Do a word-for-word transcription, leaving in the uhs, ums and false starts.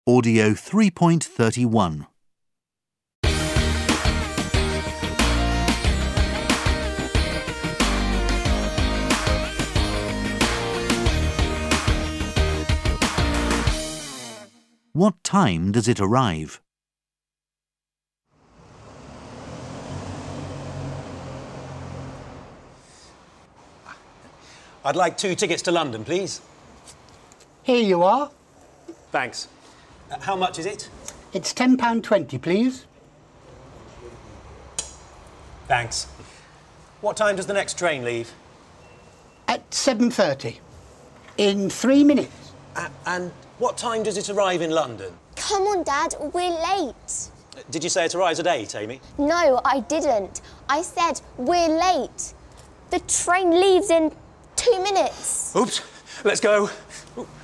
Audio three point three one. What time does it arrive? I'd like two tickets to London, please. Here you are. Thanks. Uh, how much is it? It's ten pounds twenty, please. Thanks. What time does the next train leave? At seven thirty. In three minutes. Uh, and what time does it arrive in London? Come on, Dad, we're late. Uh, did you say it arrives at eight, Amy? No, I didn't. I said we're late. The train leaves in two minutes. Oops, let's go. Ooh.